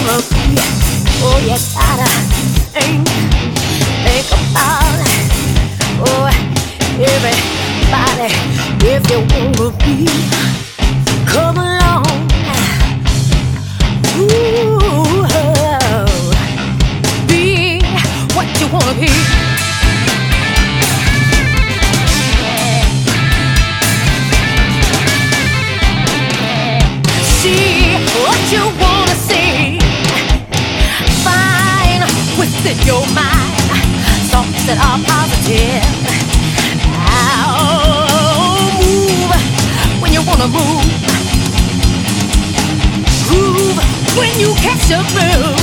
wanna be. Oh, you gotta think about it. Oh, everybody, if you wanna be, come along. Ooh, be what you wanna be. See what you wanna see. Find within your mind thoughts that are positive. Move when you wanna move. Groove when you catch a groove.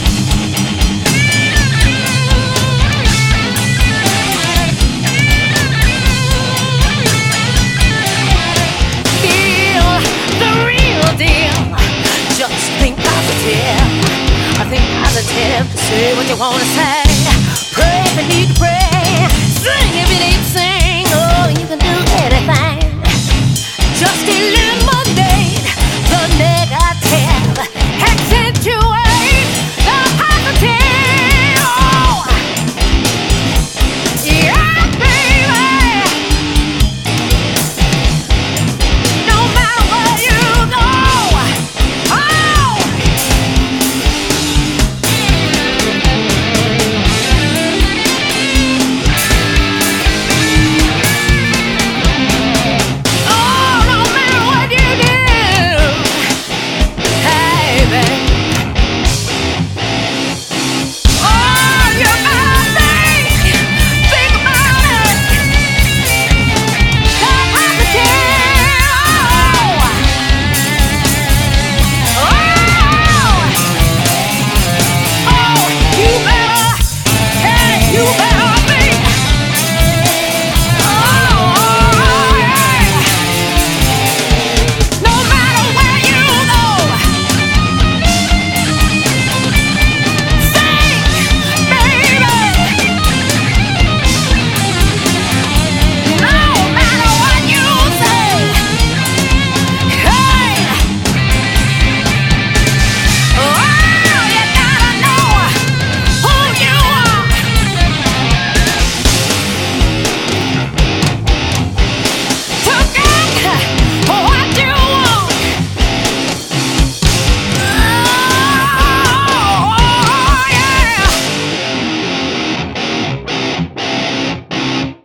Just think positive. I think positive. Say what you wanna say. Pray if you need to pray. Sing if you need to sing. Oh, you can do anything. Just illusion.